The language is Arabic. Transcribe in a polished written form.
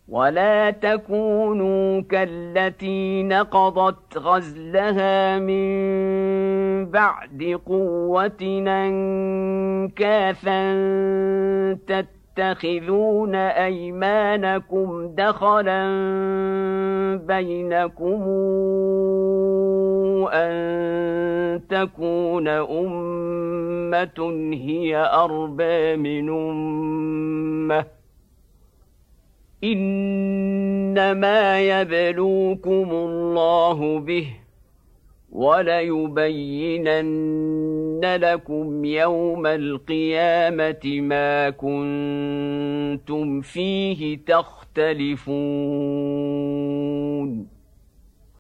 ولا تكونوا كالتي نقضت غزلها من بعد قوة أنكاثا تتخذون أيمانكم دخلا بينكم أن تكون أمة هي أربى من أمة إنما يبلوكم الله به وليبينن لكم يوم القيامة ما كنتم فيه تختلفون.